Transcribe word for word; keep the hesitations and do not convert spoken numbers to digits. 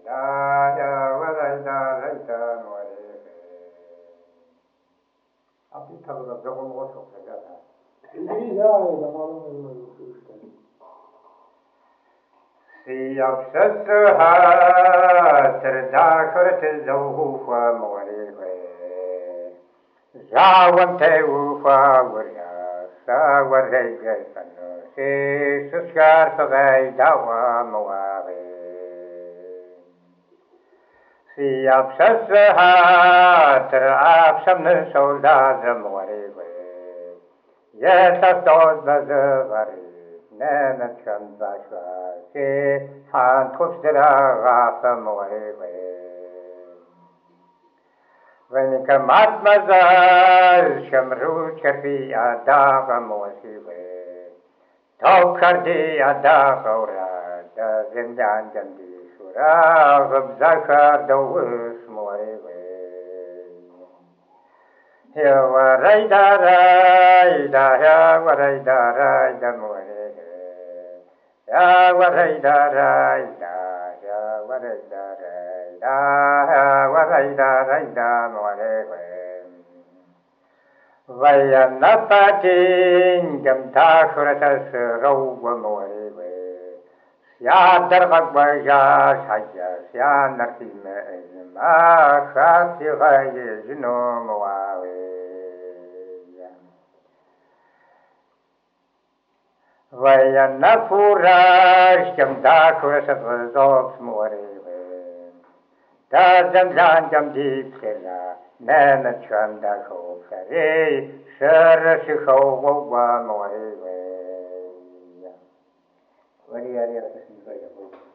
Daya Varada Raita More. Api Tabuga Zomo Sogata. See of Sassaha, Terdakar Zohufa More. Zawante Ufa Warya, Sawarega Sano, Se Suskar Sagai Dawa Moave. See of Sassaha, Terapsam Soldat More. Yes, I thought the Vari, Nenacham Bashwa, Se Han Tustera Rafa More. When Kamatmazar Shamru Chapi Adaga Mosiwe, Taukardi Adagora, the Zindan Jandi Sura, Zabzakar, the Wus Moewe. Here were Raida Raida, here were Raida Raida Moe, here were Raida Raida, here were Raida Raida, Raida Raida Moe. Vayanapati Jamtakhuratas Rowa Moe. Siadar Bagbaja Saja, Sianartime, Mahati Ray, Jino Moawe. Vayanapura, Jamtakhuratas Zops Moe. Dazam Jam Deep Silla, Nana Chanda Ho, Fare, Sharasho, Wowa Moe. Very area of the